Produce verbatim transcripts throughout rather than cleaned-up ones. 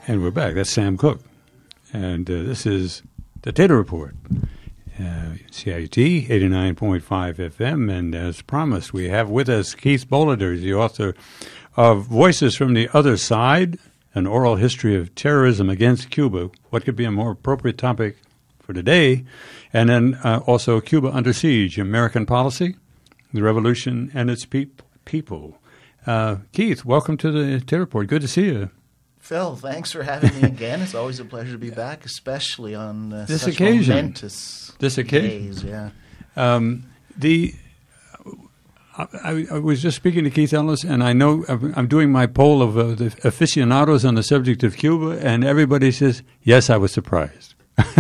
And we're back. That's Sam Cooke. And uh, this is the Tater Report. Uh, C I T, eighty-nine point five F M. And as promised, we have with us Keith Boleder, the author of Voices from the Other Side, An Oral History of Terrorism Against Cuba. What could be a more appropriate topic for today? And then uh, also Cuba Under Siege, American Policy, the Revolution, and its peop- people. Uh, Keith, welcome to the Tater Report. Good to see you. Phil, thanks for having me again. It's always a pleasure to be back, especially on uh, this such occasion. momentous this occasion. days. Yeah. Um, the I, I was just speaking to Keith Ellis, and I know I'm doing my poll of uh, the aficionados on the subject of Cuba, and everybody says, yes, I was surprised.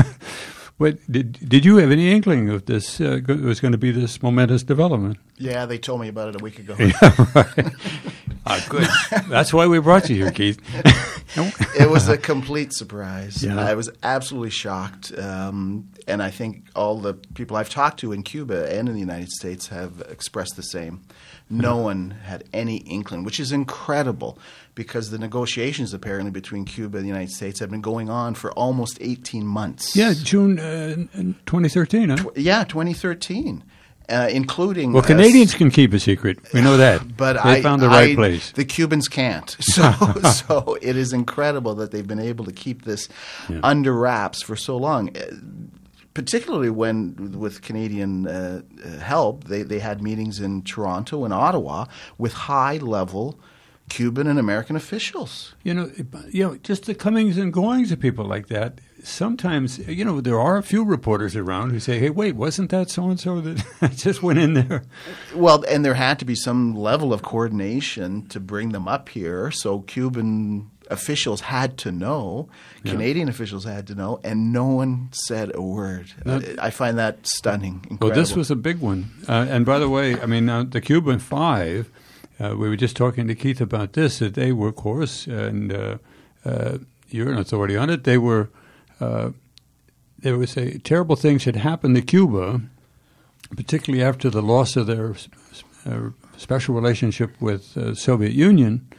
But did did you have any inkling of this? Uh, it was going to be this momentous development? Yeah, they told me about it a week ago. Yeah, right. Ah, good. That's why we brought you here, Keith. It was a complete surprise. Yeah. I was absolutely shocked. Um, and I think all the people I've talked to in Cuba and in the United States have expressed the same. No one had any inkling, which is incredible because the negotiations apparently between Cuba and the United States have been going on for almost eighteen months. Yeah, June uh, twenty thirteen, huh? Tw- yeah, twenty thirteen. Uh, including well, Canadians uh, can keep a secret. We know that. But they I, found the right I, place. The Cubans can't. So, so it is incredible that they've been able to keep this yeah. under wraps for so long. Particularly when, with Canadian uh, help, they, they had meetings in Toronto and Ottawa with high-level Cuban and American officials. You know, you know, just the comings and goings of people like that. Sometimes, you know, there are a few reporters around who say, hey, wait, wasn't that so-and-so that just went in there? Well, and there had to be some level of coordination to bring them up here. So Cuban officials had to know, yeah. Canadian officials had to know, and no one said a word. Now, I find that stunning, incredible. Well, this was a big one. Uh, and by the way, I mean, uh, the Cuban Five, uh, we were just talking to Keith about this, that they were, of course, and uh, uh, you're an authority on it, they were, uh, there was a terrible things had happened to Cuba, particularly after the loss of their uh, special relationship with the uh, Soviet Union.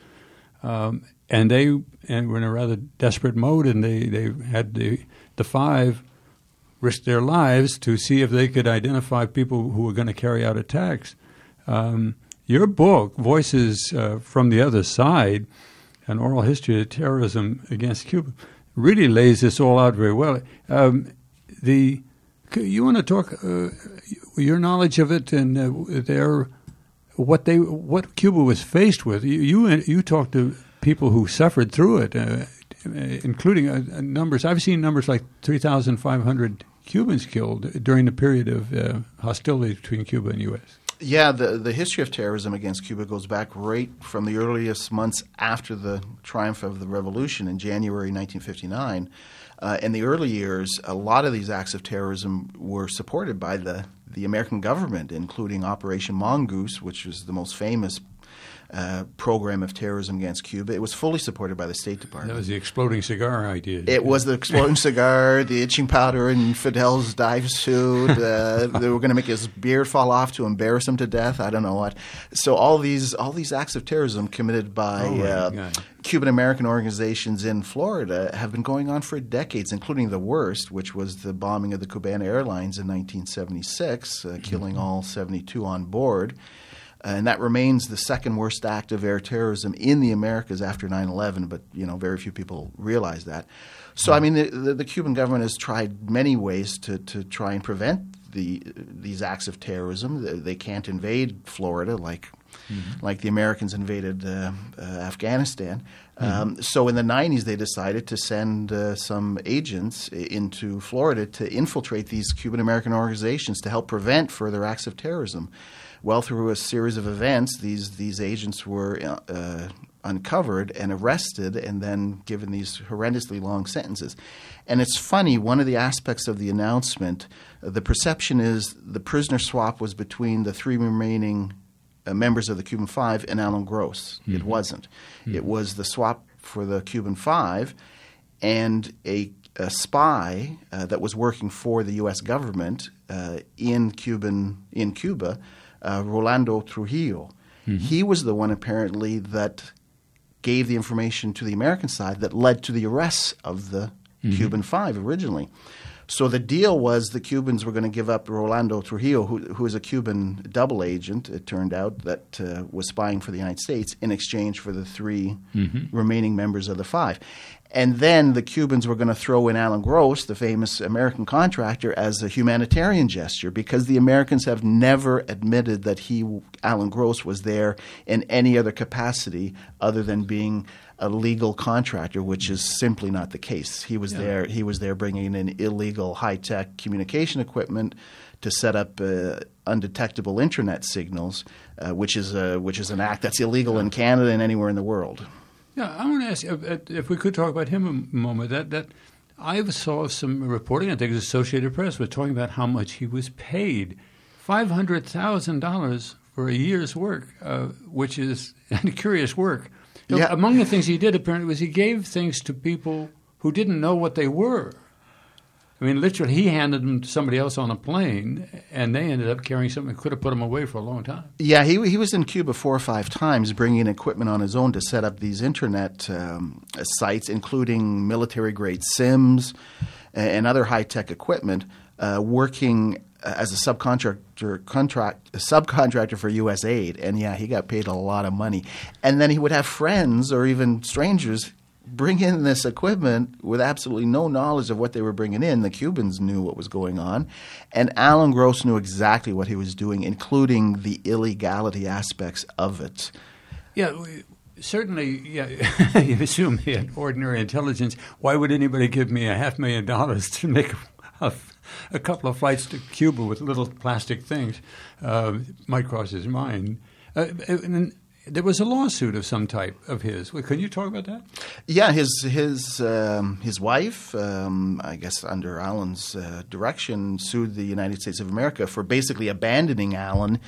Um, And they and were in a rather desperate mode, and they, they had the the five risk their lives to see if they could identify people who were going to carry out attacks. Um, your book, Voices uh, from the Other Side, An Oral History of Terrorism Against Cuba, really lays this all out very well. Um, the you want to talk uh, your knowledge of it and uh, their what they what Cuba was faced with. You you, you talked to people who suffered through it, uh, including uh, numbers. I've seen numbers like three thousand five hundred Cubans killed during the period of uh, hostility between Cuba and U S Yeah, the, the history of terrorism against Cuba goes back right from the earliest months after the triumph of the revolution in January nineteen fifty-nine. Uh, in the early years, a lot of these acts of terrorism were supported by the, the American government, including Operation Mongoose, which was the most famous Uh, program of terrorism against Cuba. It was fully supported by the State Department. That was the exploding cigar idea. It was the exploding cigar, the itching powder in Fidel's dive suit. Uh, they were going to make his beard fall off to embarrass him to death. I don't know what. So all these all these acts of terrorism committed by oh uh, Cuban-American organizations in Florida have been going on for decades, including the worst, which was the bombing of the Cubana Airlines in nineteen seventy-six, uh, killing mm-hmm. all seventy-two on board. Uh, and that remains the second worst act of air terrorism in the Americas after nine eleven, but you know very few people realize that. So I mean, the, the, the Cuban government has tried many ways to, to try and prevent the these acts of terrorism. They, they can't invade Florida like mm-hmm. like the Americans invaded uh, uh, Afghanistan. Mm-hmm. Um, so in the nineties, they decided to send uh, some agents into Florida to infiltrate these Cuban-American organizations to help prevent further acts of terrorism. Well, through a series of events, these these agents were uh, uncovered and arrested and then given these horrendously long sentences. And it's funny, one of the aspects of the announcement, uh, the perception is the prisoner swap was between the three remaining uh, members of the Cuban Five and Alan Gross. Mm-hmm. It wasn't. Mm-hmm. It was the swap for the Cuban Five and a, a spy uh, that was working for the U S government uh, in Cuban in Cuba, Uh, Rolando Trujillo. Mm-hmm. He was the one apparently that gave the information to the American side that led to the arrests of the mm-hmm. Cuban Five originally. So the deal was the Cubans were going to give up Rolando Trujillo, who, who was a Cuban double agent, it turned out, that uh, was spying for the United States, in exchange for the three mm-hmm. remaining members of the Five. And then the Cubans were going to throw in Alan Gross, the famous American contractor, as a humanitarian gesture, because the Americans have never admitted that he, Alan Gross, was there in any other capacity other than being a legal contractor, which is simply not the case. He was yeah. there. He was there bringing in illegal high-tech communication equipment to set up uh, undetectable internet signals, uh, which is a, which is an act that's illegal in Canada and anywhere in the world. Yeah, I want to ask if, if we could talk about him a moment. That that I saw some reporting. I think the Associated Press was talking about how much he was paid, five hundred thousand dollars for a year's work, uh, which is curious work. Yeah. Among the things he did, apparently, was he gave things to people who didn't know what they were. I mean, literally, he handed them to somebody else on a plane, and they ended up carrying something that could have put them away for a long time. Yeah, he he was in Cuba four or five times, bringing equipment on his own to set up these internet um, sites, including military-grade SIMs and other high-tech equipment, uh, working as a subcontractor contract a subcontractor for U S aid. And yeah, he got paid a lot of money. And then he would have friends or even strangers bring in this equipment with absolutely no knowledge of what they were bringing in. The Cubans knew what was going on. And Alan Gross knew exactly what he was doing, including the illegality aspects of it. Yeah, certainly, yeah, you assume he had ordinary intelligence. Why would anybody give me a half million dollars to make a, a couple of flights to Cuba with little plastic things? Uh, might cross his mind. Uh, and there was a lawsuit of some type of his. Can you talk about that? Yeah, his his um, his wife, um, I guess under Alan's uh, direction, sued the United States of America for basically abandoning Alan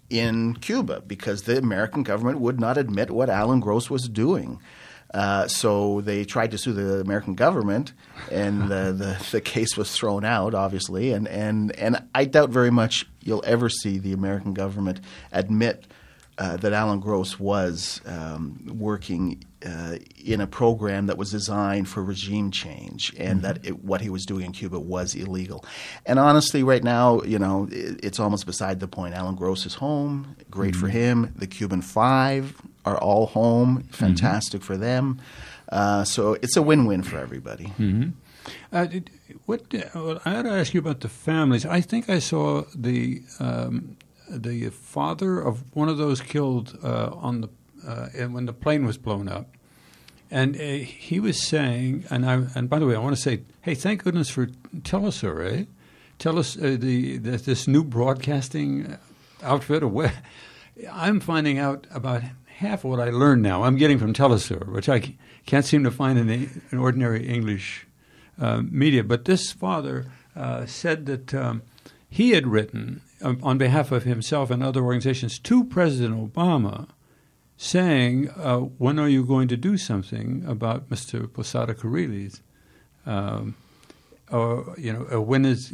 in Cuba because the American government would not admit what Alan Gross was doing. Uh, so they tried to sue the American government, and the, the, the case was thrown out, obviously. And, and, and I doubt very much you'll ever see the American government admit Uh, that Alan Gross was um, working uh, in a program that was designed for regime change, and mm-hmm. that it, what he was doing in Cuba was illegal. And honestly, right now, you know, it, it's almost beside the point. Alan Gross is home, great mm-hmm. for him. The Cuban Five are all home, fantastic mm-hmm. for them. Uh, so it's a win-win for everybody. Mm-hmm. Uh, did, what uh, well, I had to ask you about the families. I think I saw the. Um, the father of one of those killed uh, on the uh, when the plane was blown up, and uh, he was saying, and I and by the way, I want to say, hey, thank goodness for Telesur, eh? Tell us uh, the, the this new broadcasting outfit. Or where, I'm finding out about half of what I learned now. I'm getting from Telesur, which I can't seem to find in the in ordinary English uh, media. But this father uh, said that um, he had written on behalf of himself and other organizations to President Obama saying, uh, when are you going to do something about Mister Posada Kuriles? Um, or, you know, uh, when is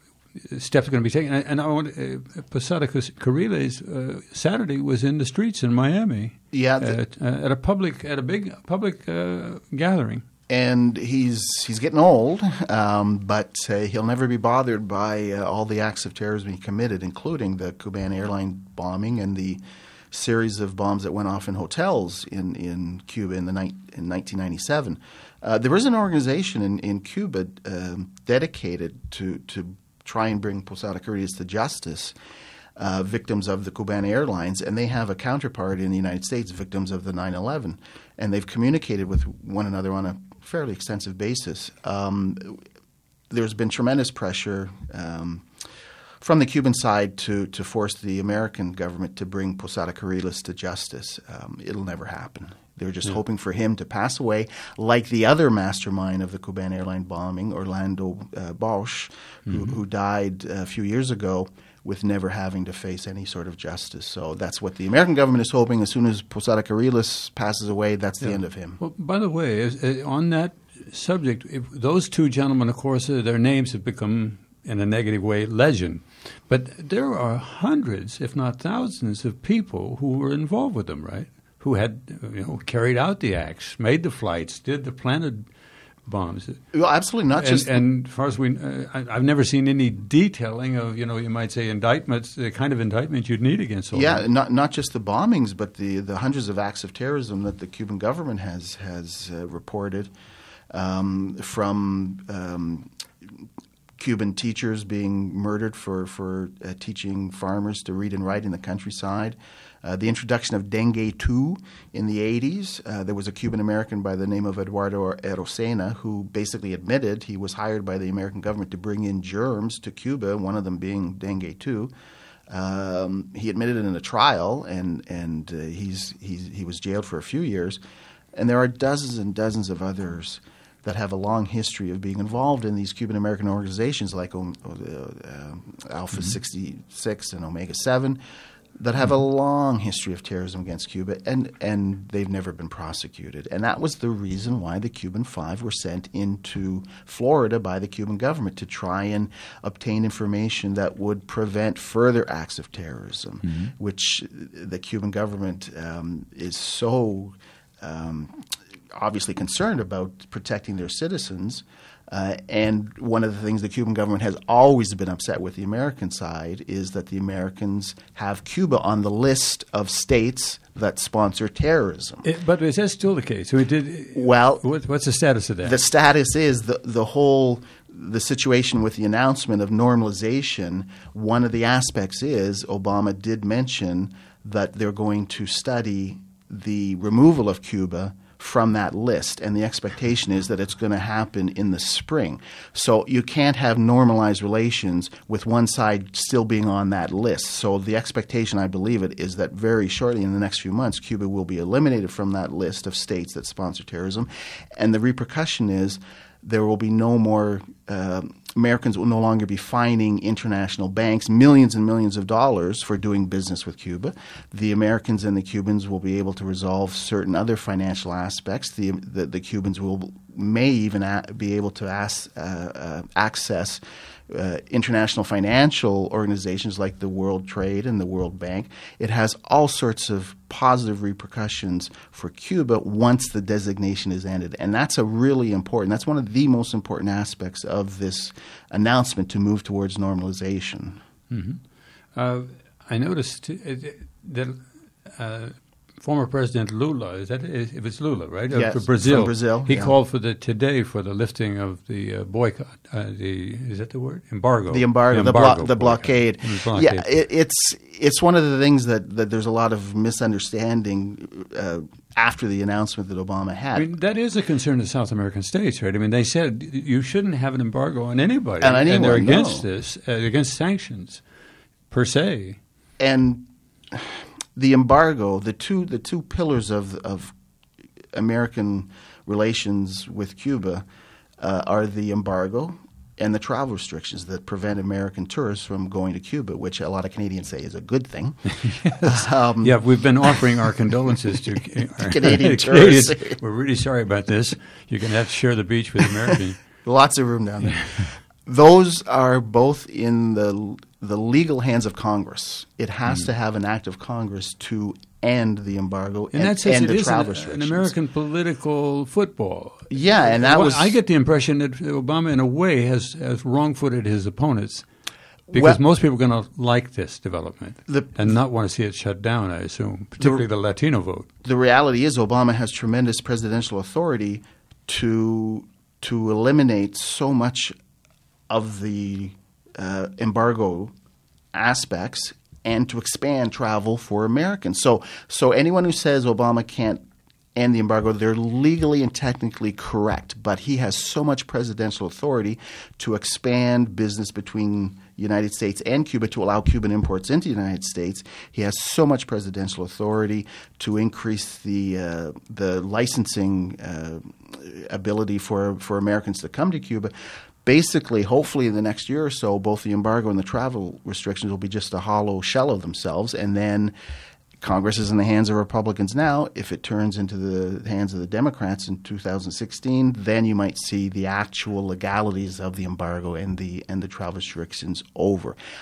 steps going to be taken? And, and I want uh, Posada Kuriles uh, Saturday was in the streets in Miami yeah, the- at, uh, at a public, at a big public uh, gathering. And he's he's getting old, um, but uh, he'll never be bothered by uh, all the acts of terrorism he committed, including the Cuban airline bombing and the series of bombs that went off in hotels in, in Cuba in the ni- in nineteen ninety-seven. Uh, there is an organization in in Cuba um, dedicated to to try and bring Posada Kuriles to justice. Uh, victims of the Cuban Airlines, and they have a counterpart in the United States, victims of the nine eleven, and they've communicated with one another on a fairly extensive basis. Um, there's been tremendous pressure um, from the Cuban side to to force the American government to bring Posada Kuriles to justice. Um, it'll never happen. They're just yeah. hoping for him to pass away, like the other mastermind of the Cuban airline bombing, Orlando uh, Bosch, mm-hmm. who, who died a few years ago, with never having to face any sort of justice. So that's what the American government is hoping. As soon as Posada Kuriles passes away, that's the yeah. end of him. Well, by the way, is, uh, on that subject, if those two gentlemen, of course, uh, their names have become, in a negative way, legend. But there are hundreds, if not thousands, of people who were involved with them, right? who had you know carried out the acts, made the flights, did the planted bombs. Well, absolutely not and, just. And as far as we, uh, I, I've never seen any detailing of, you know, you might say indictments, the kind of indictment you'd need against all Yeah, that. not not just the bombings, but the, the hundreds of acts of terrorism that the Cuban government has has uh, reported, um, from um, Cuban teachers being murdered for for uh, teaching farmers to read and write in the countryside. Uh, the introduction of dengue two in the eighties. Uh, there was a Cuban American by the name of Eduardo Erosena who basically admitted he was hired by the American government to bring in germs to Cuba, one of them being dengue two. Um, he admitted it in a trial, and and uh, he's, he's he was jailed for a few years. And there are dozens and dozens of others that have a long history of being involved in these Cuban American organizations like um, uh, Alpha mm-hmm. sixty-six and Omega seven. That have a long history of terrorism against Cuba, and, and they've never been prosecuted. And that was the reason why the Cuban Five were sent into Florida by the Cuban government to try and obtain information that would prevent further acts of terrorism, mm-hmm. which the Cuban government um, is so um, obviously concerned about protecting their citizens. Uh, and one of the things the Cuban government has always been upset with the American side is that the Americans have Cuba on the list of states that sponsor terrorism. It, but is that still the case? We did, well, what, what's the status of that? The status is the, the whole the situation with the announcement of normalization. One of the aspects is Obama did mention that they're going to study the removal of Cuba from that list, and the expectation is that it's going to happen in the spring. So you can't have normalized relations with one side still being on that list. So the expectation, I believe it, is that very shortly in the next few months, Cuba will be eliminated from that list of states that sponsor terrorism. And the repercussion is there will be no more uh, Americans will no longer be fining international banks millions and millions of dollars for doing business with Cuba. The Americans and the Cubans will be able to resolve certain other financial aspects. The the, the Cubans will may even a, be able to ask, uh, uh, access uh, international financial organizations like the World Trade and the World Bank. It has all sorts of positive repercussions for Cuba once the designation is ended. And that's a really important, that's one of the most important aspects of this announcement to move towards normalization. Mm-hmm. Uh, I noticed that uh, former President Lula, is that if it's Lula, right? Yes, of Brazil. from Brazil. He yeah. called for the today for the lifting of the uh, boycott. Uh, the is that the word? Embargo. The embargo. The, embargo blo- the blockade. The blockade. Yeah, it, it's it's one of the things that, that there's a lot of misunderstanding uh, after the announcement that Obama had. I mean, that is a concern of South American states, right? I mean, they said you shouldn't have an embargo on anybody, and, anyone, and they're against no. this, uh, against sanctions per se. And the embargo, the two the two pillars of of American relations with Cuba uh, are the embargo and the travel restrictions that prevent American tourists from going to Cuba, which a lot of Canadians say is a good thing. Yes. um, yeah, we've been offering our condolences to our Canadian tourists. Canadians. We're really sorry about this. You're going to have to share the beach with Americans. Lots of room down there. Those are both in the the legal hands of Congress. It has mm. to have an act of Congress to end the embargo in and that sense, end it the is travel an, restrictions. an American political football. Yeah, and that well, was. I get the impression that Obama, in a way, has, has wrong-footed his opponents because well, most people are going to like this development the, and not want to see it shut down. I assume, particularly the, the Latino vote. The reality is, Obama has tremendous presidential authority to to eliminate so much of the uh, embargo aspects and to expand travel for Americans. So so anyone who says Obama can't end the embargo, they're legally and technically correct. But he has so much presidential authority to expand business between the United States and Cuba to allow Cuban imports into the United States. He has so much presidential authority to increase the uh, the licensing uh, ability for, for Americans to come to Cuba. Basically, hopefully in the next year or so, both the embargo and the travel restrictions will be just a hollow shell of themselves. And then Congress is in the hands of Republicans now. If it turns into the hands of the Democrats in two thousand sixteen, then you might see the actual legalities of the embargo and the and the travel restrictions over.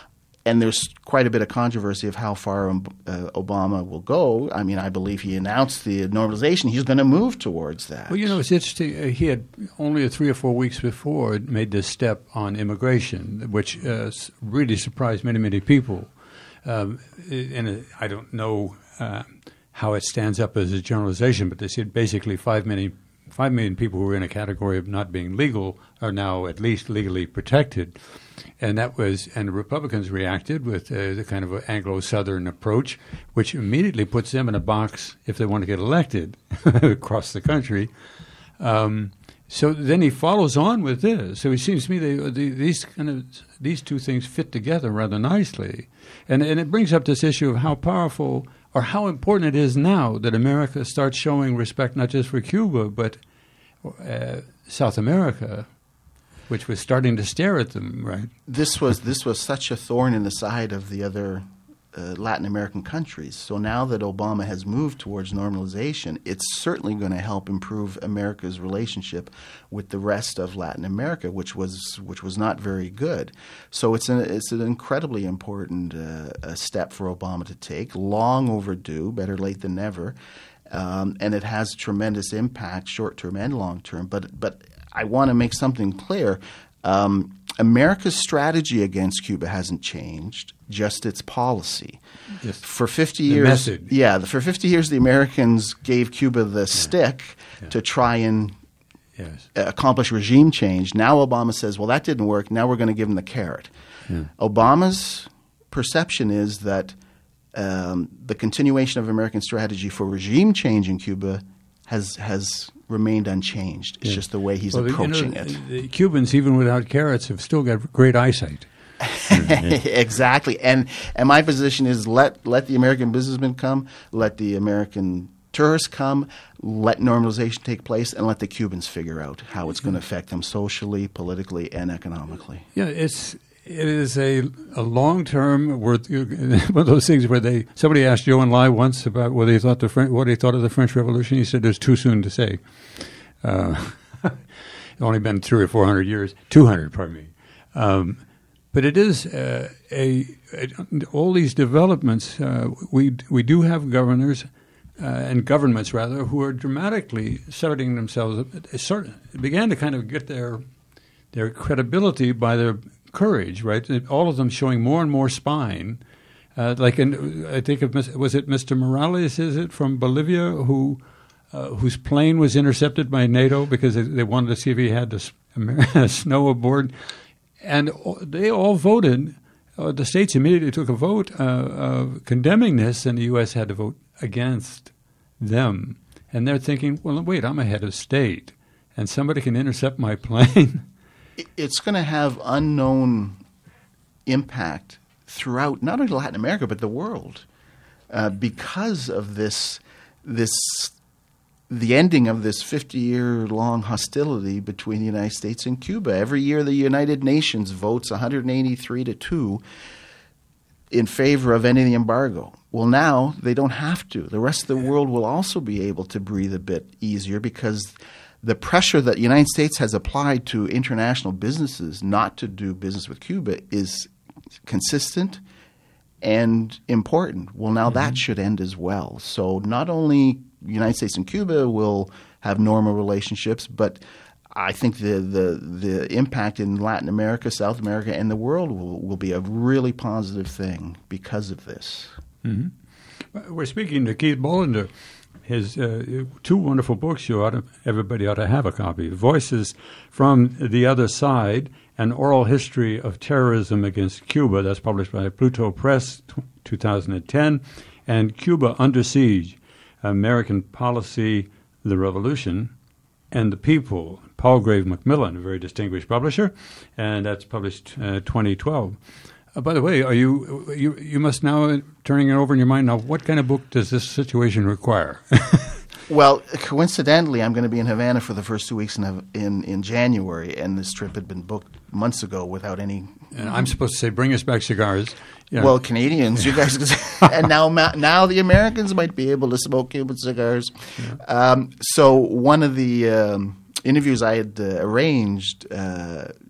and there's quite a bit of controversy of how far um, uh, Obama will go. I mean, I believe he announced the normalization. He's going to move towards that. Well, you know, it's interesting. Uh, he had only three or four weeks before made this step on immigration, which uh, really surprised many, many people. Um, and uh, I don't know uh, how it stands up as a generalization, but they said basically five million, five million people who were in a category of not being legal are now at least legally protected. And that was, and the Republicans reacted with uh, the kind of an Anglo-Southern approach, which immediately puts them in a box if they want to get elected across the country. Um, so then he follows on with this. So it seems to me they, the, these kind of these two things fit together rather nicely, and and it brings up this issue of how powerful or how important it is now that America starts showing respect not just for Cuba but uh, South America, which was starting to stare at them, right? This was this was such a thorn in the side of the other uh, Latin American countries. So now that Obama has moved towards normalization, it's certainly going to help improve America's relationship with the rest of Latin America, which was which was not very good. So it's an it's an incredibly important uh, a step for Obama to take. Long overdue, better late than never, um, and it has tremendous impact, short term and long term. But but. I want to make something clear. Um, America's strategy against Cuba hasn't changed, just its policy. Yes. For fifty the years, message. yeah, for fifty years, the Americans gave Cuba the yeah. stick yeah. to try and yes. accomplish regime change. Now Obama says, "Well, that didn't work. Now we're going to give them the carrot." Yeah. Obama's perception is that um, the continuation of American strategy for regime change in Cuba has has remained unchanged. It's yeah. just the way he's well, approaching you know, it. The Cubans, even without carrots, have still got great eyesight. Exactly. And and my position is let let the American businessmen come, let the American tourists come, let normalization take place, and let the Cubans figure out how it's going to affect them socially, politically, and economically. Yeah, it's it is a a long term worth one of those things where they somebody asked Joe and Lai once about what he thought the French, what he thought of the French Revolution. He said it's too soon to say. Uh, it's only been three or four hundred years, two hundred, pardon me. Um, but it is uh, a, a all these developments. Uh, we we do have governors uh, and governments rather who are dramatically asserting themselves. It sort of began to kind of get their their credibility by their courage, right? All of them showing more and more spine. Uh, like, in, I think, of, was it Mister Morales, is it, from Bolivia, who uh, whose plane was intercepted by NATO because they, they wanted to see if he had the snow aboard. And they all voted. Uh, the states immediately took a vote uh, uh, condemning this, and the U S had to vote against them. And they're thinking, well, wait, I'm a head of state, and somebody can intercept my plane. It's going to have unknown impact throughout not only Latin America but the world uh, because of this this the ending of this fifty-year-long hostility between the United States and Cuba. Every year the United Nations votes one hundred eighty-three to two in favor of ending the embargo. Well, now they don't have to. The rest of the world will also be able to breathe a bit easier because the pressure that the United States has applied to international businesses not to do business with Cuba is consistent and important. Well, now mm-hmm. that should end as well. So not only the United States and Cuba will have normal relationships, but I think the, the, the impact in Latin America, South America, and the world will, will be a really positive thing because of this. Mm-hmm. We're speaking to Keith Bolander. His uh, two wonderful books, you ought to, everybody ought to have a copy. Voices from the Other Side, An Oral History of Terrorism Against Cuba. That's published by Pluto Press, two thousand ten. And Cuba Under Siege, American Policy, the Revolution, and the People. Palgrave Macmillan, a very distinguished publisher, and that's published uh, twenty twelve. Uh, by the way, are you you you must now uh, turning it over in your mind now? What kind of book does this situation require? Well, coincidentally, I'm going to be in Havana for the first two weeks in in, in January, and this trip had been booked months ago without any. And I'm supposed to say, bring us back cigars. You know. Well, Canadians, you guys, and now now the Americans might be able to smoke Cuban cigars. Yeah. Um, so one of the um, interviews I had uh, arranged. Uh,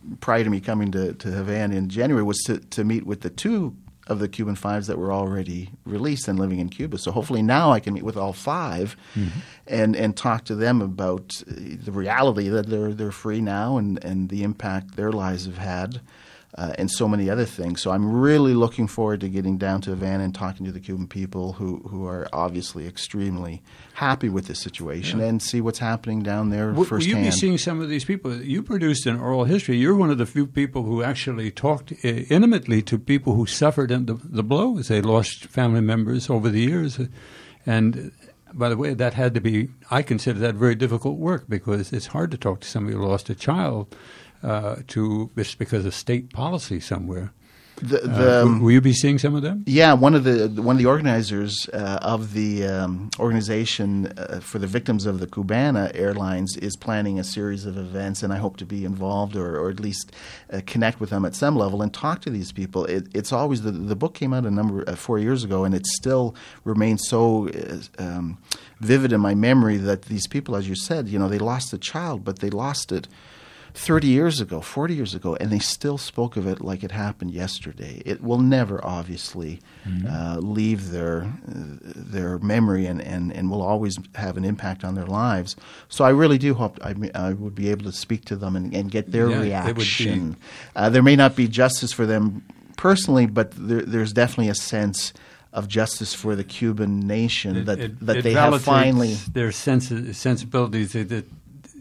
prior to me coming to, to Havana in January, was to, to meet with the two of the Cuban Fives that were already released and living in Cuba. So hopefully now I can meet with all five mm-hmm. and, and talk to them about the reality that they're they're free now and, and the impact their lives have had. Uh, and so many other things. So I'm really looking forward to getting down to Havana and talking to the Cuban people who, who are obviously extremely happy with this situation yeah. and see what's happening down there w- firsthand. Will you be seeing some of these people? You produced an oral history. You're one of the few people who actually talked uh, intimately to people who suffered the, the blows. They lost family members over the years. And by the way, that had to be, I consider that very difficult work because it's hard to talk to somebody who lost a child. Uh, to just because of state policy somewhere. The, the, uh, will you be seeing some of them? Yeah, one of the one of the organizers uh, of the um, organization uh, for the victims of the Cubana Airlines is planning a series of events, and I hope to be involved or, or at least uh, connect with them at some level and talk to these people. It, it's always the the book came out a number uh, four years ago, and it still remains so uh, um, vivid in my memory that these people, as you said, you know, they lost a child, but they lost it thirty years ago, forty years ago, and they still spoke of it like it happened yesterday. It will never, obviously, mm-hmm. uh, leave their uh, their memory and, and, and will always have an impact on their lives. So I really do hope I, I would be able to speak to them and, and get their yeah, reaction. Uh, there may not be justice for them personally, but there, there's definitely a sense of justice for the Cuban nation it, that, it, that it they have finally their sensi- sensibilities that, that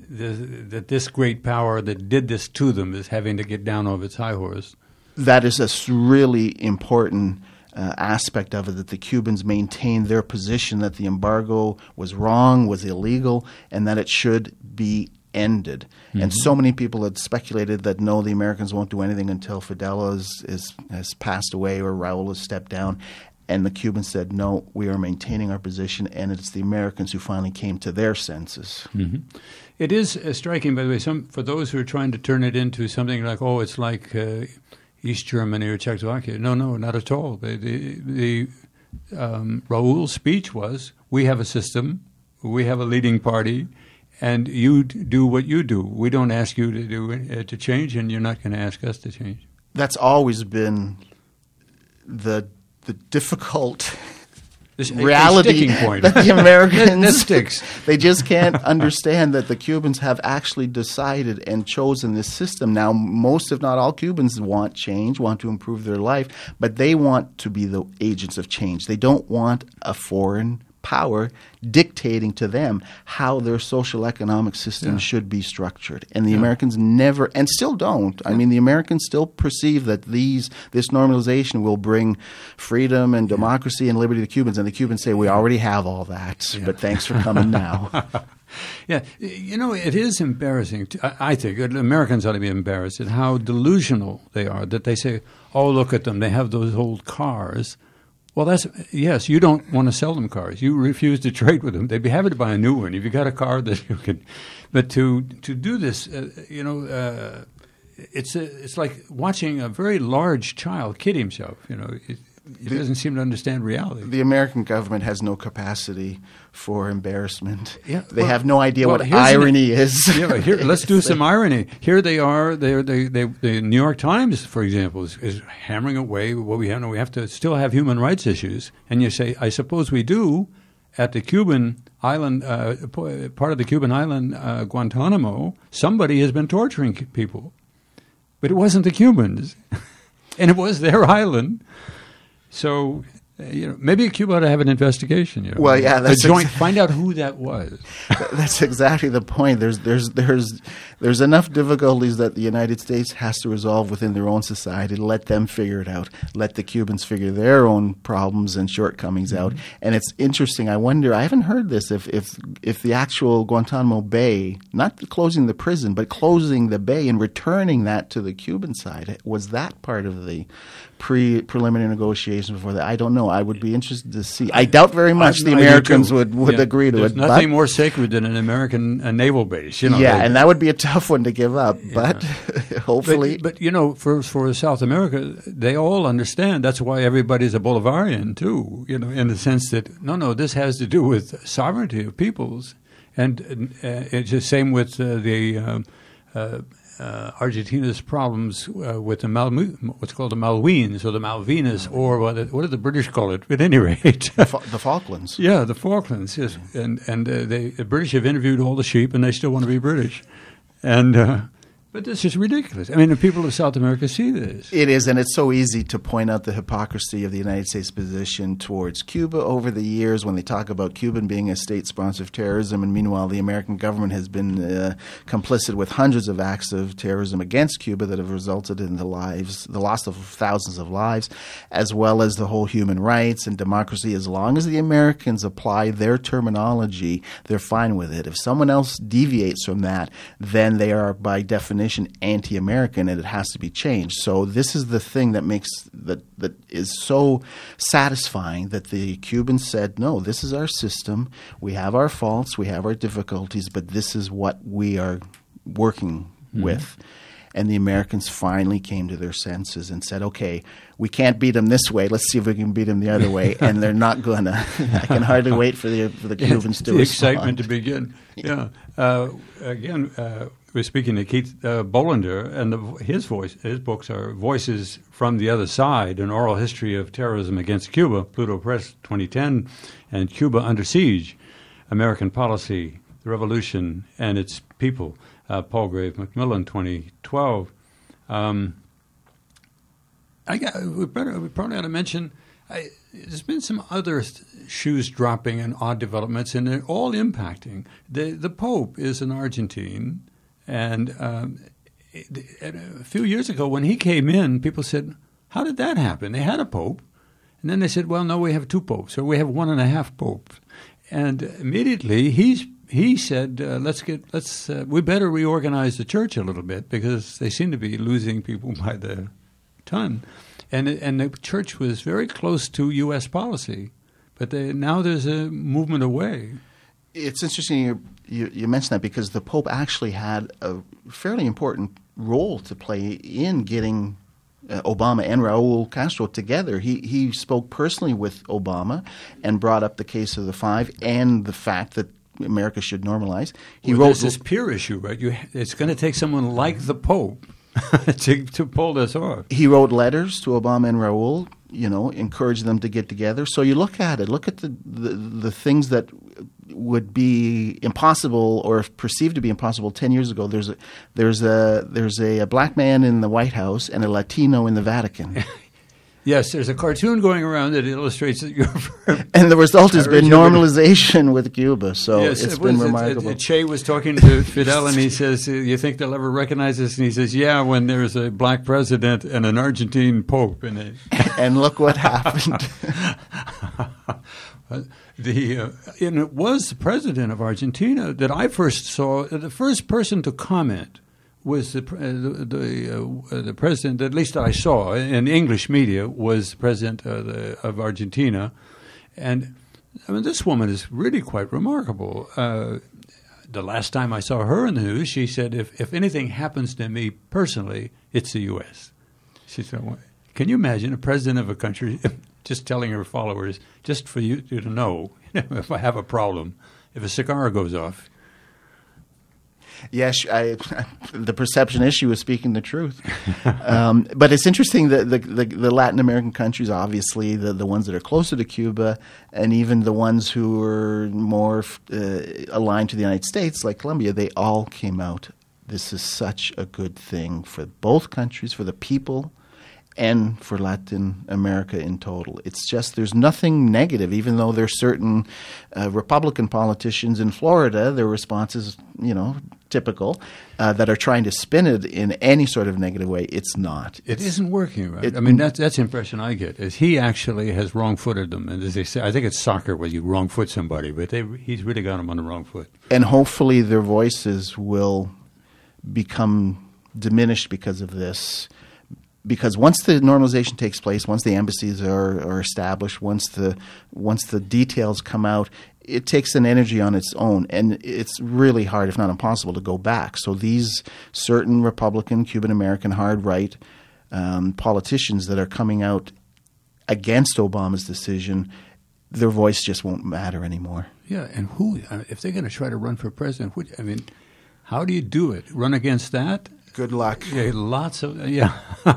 that this great power that did this to them is having to get down off its high horse. That is a really important uh, aspect of it, that the Cubans maintained their position that the embargo was wrong, was illegal, and that it should be ended. Mm-hmm. And so many people had speculated that, no, the Americans won't do anything until Fidel is, is, has passed away or Raul has stepped down. And the Cubans said, no, we are maintaining our position, and it's the Americans who finally came to their senses. Mm-hmm. It is uh, striking, by the way, some for those who are trying to turn it into something like, oh, it's like uh, East Germany or Czechoslovakia. No, no, not at all. The, the, the um, Raul's speech was, we have a system, we have a leading party, and you d- do what you do. We don't ask you to do uh, to change, and you're not going to ask us to change. That's always been the the difficult This, reality point. that the Americans that sticks. They just can't understand that the Cubans have actually decided and chosen this system. Now, most, if not all, Cubans want change, want to improve their life, but they want to be the agents of change. They don't want a foreign power dictating to them how their social economic system yeah. should be structured. And the yeah. Americans never, and still don't. I mean, the Americans still perceive that these this normalization will bring freedom and democracy yeah. and liberty to Cubans. And the Cubans say, we already have all that, yeah. but thanks for coming now. Yeah, you know, it is embarrassing. To, I think Americans ought to be embarrassed at how delusional they are, that they say, oh, look at them, they have those old cars. Well, that's yes. You don't want to sell them cars. You refuse to trade with them. They'd be happy to buy a new one if you got a car that you could. But to to do this, uh, you know, uh, it's a, it's like watching a very large child kid himself. You know, it, he doesn't seem to understand reality. The American government has no capacity for embarrassment. Yeah, they well, have no idea well, what irony an, is. Yeah, here, let's do some irony. Here they are. They, they, they, the New York Times, for example, is, is hammering away what we have. We have to still have human rights issues. And you say, I suppose we do. At the Cuban island, uh, part of the Cuban island, uh, Guantanamo, somebody has been torturing people. But it wasn't the Cubans. And it was their island. So, uh, you know, maybe Cuba ought to have an investigation. You know, well, yeah, that's a joint. Exa- find out who that was. That's exactly the point. There's, there's, there's, there's enough difficulties that the United States has to resolve within their own society. Let them figure it out. Let the Cubans figure their own problems and shortcomings mm-hmm. out. And it's interesting. I wonder. I haven't heard this. If, if, if the actual Guantanamo Bay, not closing the prison, but closing the bay and returning that to the Cuban side, was that part of the pre preliminary negotiations before that? I don't know. I would be interested to see. I doubt very much I, the Americans would, would yeah, agree to there's it. There's nothing more sacred than an American a naval base. You know, yeah, they, and that would be a tough one to give up. Yeah. But hopefully, but, but you know, for for South America, they all understand. That's why everybody's a Bolivarian too. You know, in the sense that no, no, this has to do with sovereignty of peoples, and uh, it's the same with uh, the. Um, uh, uh, Argentina's problems uh, with the Mal- what's called the Malwines or the Malvinas, or what, what do the British call it? At any rate, the, Fa- the Falklands. Yeah, the Falklands. Yes, and and uh, they, the British have interviewed all the sheep, and they still want to be British, and. Uh, But this is ridiculous. I mean, the people of South America see this. It is, and it's so easy to point out the hypocrisy of the United States position towards Cuba over the years when they talk about Cuba being a state sponsor of terrorism, and meanwhile the American government has been uh, complicit with hundreds of acts of terrorism against Cuba that have resulted in the lives, the loss of thousands of lives, as well as the whole human rights and democracy. As long as the Americans apply their terminology, they're fine with it. If someone else deviates from that, then they are by definition anti-American, and it has to be changed. So this is the thing that makes that that is so satisfying, that the Cubans said, no, this is our system. We have our faults, we have our difficulties, but this is what we are working mm-hmm. with. And the Americans finally came to their senses and said, okay, we can't beat them this way. Let's see if we can beat them the other way. And they're not going to. I can hardly wait for the, for the Cubans to the respond. excitement to begin. Yeah. Uh, again, uh, we're speaking to Keith uh, Bolander, and the, his voice, his books are Voices from the Other Side, An Oral History of Terrorism Against Cuba, Pluto Press twenty ten, and Cuba Under Siege, American Policy, the Revolution, and Its People. Uh, Palgrave Macmillan, twenty twelve. Um, I got, we, better, we probably ought to mention I, there's been some other th- shoes dropping and odd developments, and they're all impacting. The, the Pope is an Argentine, and um, it, it, a few years ago when he came in, people said, how did that happen? They had a Pope, and then they said, well, no, we have two popes, or we have one and a half popes. And immediately he's He said, uh, "Let's get let's uh, we better reorganize the church a little bit because they seem to be losing people by the ton," and and the church was very close to U S policy, but they, now there's a movement away. It's interesting you, you you mentioned that because the Pope actually had a fairly important role to play in getting Uh, Obama and Raul Castro together. He he spoke personally with Obama and brought up the case of the five and the fact that America should normalize. He well, wrote there's this peer issue, right? You, it's going to take someone like the Pope to to pull this off. He wrote letters to Obama and Raul, you know, encouraged them to get together. So you look at it, look at the the, the things that would be impossible or perceived to be impossible ten years ago. There's a there's a there's a, a black man in the White House and a Latino in the Vatican. Yes, there's a cartoon going around that illustrates that you're. And the result has been normalization with Cuba. So yes, it's it been was, remarkable. It, it, Che was talking to Fidel, and he says, "You think they'll ever recognize us?" And he says, "Yeah, when there's a black president and an Argentine pope." And, it and look what happened. The uh, and it was the president of Argentina that I first saw. The first person to comment was the uh, the the, uh, the president, at least I saw in English media, was the president of, the, of Argentina, and I mean this woman is really quite remarkable. Uh, the last time I saw her in the news, she said, "If if anything happens to me personally, it's the U S" She said, well, "Can you imagine a president of a country?" Just telling her followers, just for you to know, if I have a problem, if a cigar goes off. Yes, I, the perception issue is speaking the truth. um, but it's interesting that the, the, the Latin American countries, obviously, the, the ones that are closer to Cuba, and even the ones who are more uh, aligned to the United States, like Colombia, they all came out. This is such a good thing for both countries, for the people, and for Latin America in total. It's just there's nothing negative, even though there's certain uh, Republican politicians in Florida, their response is, you know, typical, uh, that are trying to spin it in any sort of negative way. It's not. It it's, isn't working, right? It, I mean, that's, that's the impression I get, is he actually has wrong-footed them. And as they say, I think it's soccer where you wrong-foot somebody, but they, he's really got them on the wrong foot. And hopefully their voices will become diminished because of this. Because once the normalization takes place, once the embassies are, are established, once the once the details come out, it takes an energy on its own, and it's really hard, if not impossible, to go back. So these certain Republican, Cuban-American, hard-right um, politicians that are coming out against Obama's decision, their voice just won't matter anymore. Yeah, and who, if they're going to try to run for president, would, I mean, how do you do it? Run against that? Good luck. Yeah, lots of, yeah.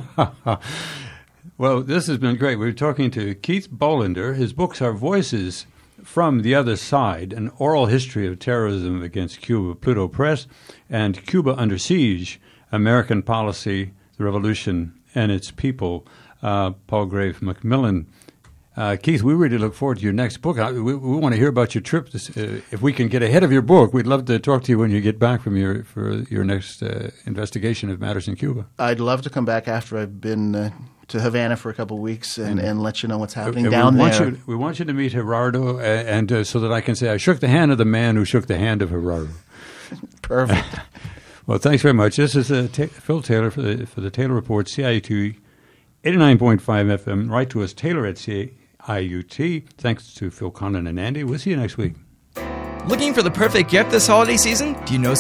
Well, this has been great. We're talking to Keith Bolander. His books are Voices from the Other Side, an oral history of terrorism against Cuba, Pluto Press, and Cuba Under Siege, American Policy, the Revolution, and Its People, uh, Palgrave Macmillan. Uh, Keith, we really look forward to your next book. I, we, we want to hear about your trip. This, uh, if we can get ahead of your book, we'd love to talk to you when you get back from your for your next uh, investigation of matters in Cuba. I'd love to come back after I've been uh, to Havana for a couple of weeks and, and, and let you know what's happening uh, down we want there. You, we want you to meet Gerardo, uh, and uh, so that I can say I shook the hand of the man who shook the hand of Gerardo. Perfect. Well, thanks very much. This is uh, Ta- Phil Taylor for the for the Taylor Report, C I U T eighty-nine point five F M. Write to us, Taylor at C I U T. Thanks to Phil Conlon and Andy. We'll see you next week. Looking for the perfect gift this holiday season? Do you know